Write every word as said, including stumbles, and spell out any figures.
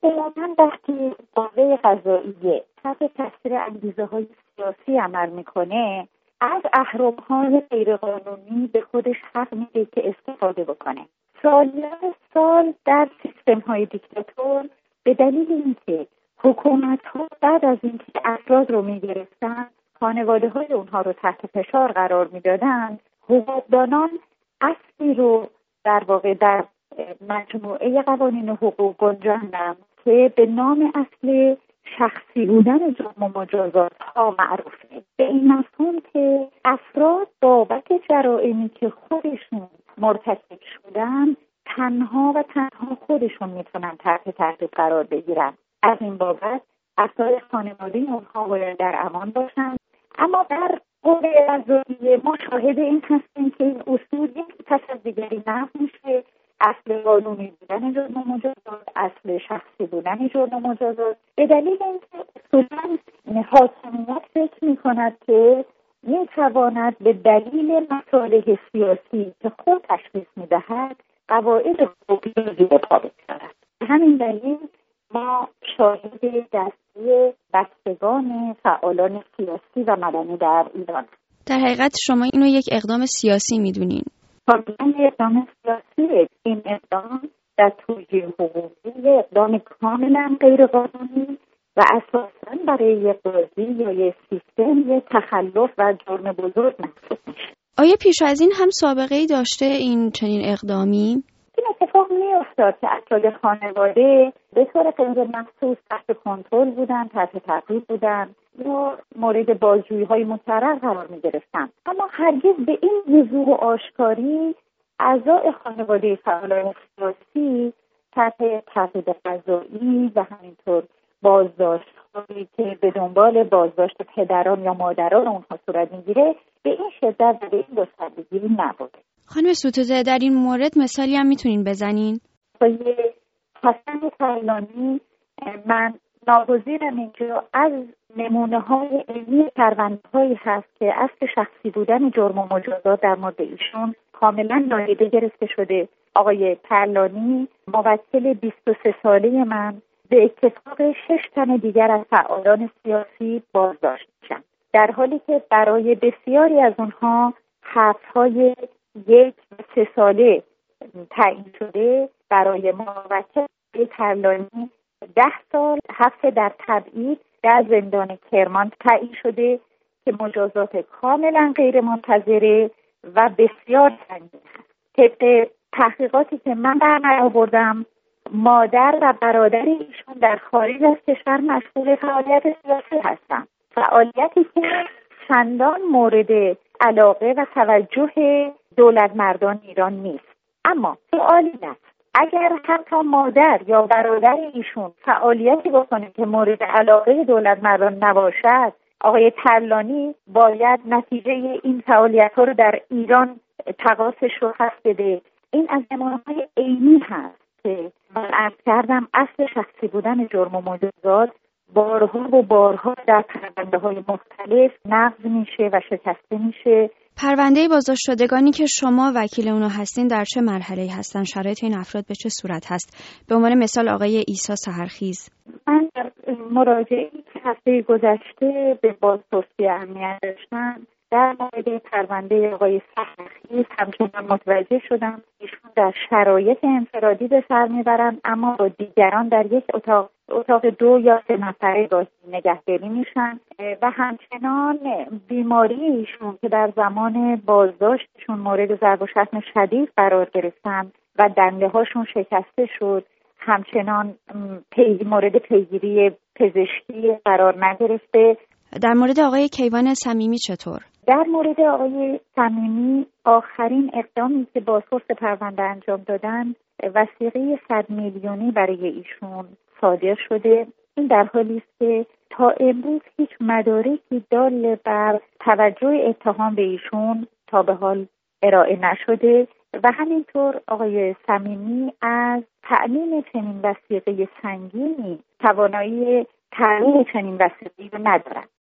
عموماً وقتی قوه قضاییه تحت تاثیر انگیزه‌های سیاسی عمل میکنه، از اهرم‌های غیرقانونی به خودش حق میده که استفاده بکنه. سالیان سال در سیستم‌های دیکتاتور به دلیل اینکه حکومت‌ها بعد از اینکه افراد رو میگرفتن، خانواده‌های اونها رو تحت فشار قرار میدادن، حقوقدانان اصلی رو در واقع در مجموعه قوانین حقوق گنجاندن که به نام اصل شخصی بودن جرم و مجازات ها معروفه. به این مفهوم که افراد بابت جرائمی که خودشون مرتکب شدن تنها و تنها خودشون میتونن تحت تعقیب قرار بگیرن. از این بابت افراد خانواده اونها باید در امان باشن. اما در قوه قضاییه ما شاهد این هستیم که این اصول یک پس از دیگری نقض میشه. اصل قانونی بودن جرم و مجازات، اصل شخصی بودن جرم و مجازات، به دلیل اینکه اصولا حاکمیت فکر میکند که میتواند به دلیل مصالح سیاسی که خود تشخیص میدهد قواعد حقوقی را زیر پا بگذارد. به همین دلیل ما شاهد دستی بستگان فعالان سیاسی و مدنی در ایران. در حقیقت شما اینو یک اقدام سیاسی میدونین؟ کاملا اقدام سیاسی. این اقدام در توجیه حقوقی اقدام کاملا غیر قانونی و اساساً برای یک قاضی یا یک سیستم یک تخلف و جرم بزرگ محسوب میشه. آیا پیش از این هم سابقه‌ای داشته این چنین اقدامی؟ این اتفاق می‌افتاد که افراد خانواده به طور غیر محسوس تحت کنترل بودن، تحت تعقیب بودن یا مورد بازجویی‌های مکرر قرار می‌گرفتند. اما هرگز به این وضوح و آشکاری اعضای خانواده فعالان سیاسی تحت تعقیب قضایی و همینطور بازداشت‌هایی که به دنبال بازداشت پدران یا مادران اونها صورت می‌گیره به این شدت و به این گستردگی نبوده. خانم سوتوزه، در این مورد مثالی هم میتونین بزنین؟ آقای حسن پرلانی، من ناگزیرم اینجا از نمونه های علمی پرونده هایی هست که اصل شخصی بودن جرم و مجازات در مورد ایشون کاملا نادیده گرفته شده. آقای پرلانی موکل بیست و سه ساله من به اتفاق شش تن دیگر از فعالان سیاسی بازداشت میشن، در حالی که برای بسیاری از اونها حبس‌های یک و سه ساله تعیین شده. برای موکل پرلانی ده سال حبس در تبعید در زندان کرمان تعیین شده که مجازات کاملا غیر منتظره و بسیار سنگین هست. طبق تحقیقاتی که من در آوردم، مادر و برادر ایشون در خارج از کشور مشغول فعالیت سیاسی هستند، فعالیتی که چندان مورد علاقه و توجه دولت مردان ایران نیست. اما سوالی است، اگر حتی مادر یا برادر ایشون فعالیتی بکنه که مورد علاقه دولت مردان نباشد، آقای پرلانی باید نتیجه این فعالیت‌ها رو در ایران تقاصش رو حذف بده. این از نمونه‌های عینی هست که من عرض کردم اصل شخصی بودن جرم و مجازات بارها و بارها در پرونده‌های مختلف نقض میشه و شکسته میشه. پرونده بازداشت شدگانی که شما وکیل اونو هستین در چه مرحله‌ای هستن؟ شرایط این افراد به چه صورت هست؟ به عنوان مثال آقای عیسی سحرخیز. من در مراجعه‌ای که هفته گذشته به بازپرسی اهمیت داشتن در مورد پرونده آقای سحرخیز همچنان متوجه شدم ایشون در شرایط انفرادی به سر میبرن، اما با دیگران در یک اتاق اتاق دو یا سه نفره گاهی نگهداری میشن و همچنان بیماری ایشون که در زمان بازداشتشون مورد ضرب و شتم شدید قرار گرفتن و دنده هاشون شکسته شد، همچنان پی مورد پیگیری پزشکی قرار نگرفته. در مورد آقای کیوان صمیمی چطور؟ در مورد آقای صمیمی آخرین اقدامی که بازپرس پرونده انجام دادن وثیقه صد میلیونی برای ایشون صادر شده. این در حالی است که تا امروز هیچ مدارکی دال بر توجه اتهام به ایشون تا به حال ارائه نشده و همینطور آقای صمیمی از تأمین چنین وثیقه سنگینی توانایی تأمین چنین وثیقه‌ای رو ندارند.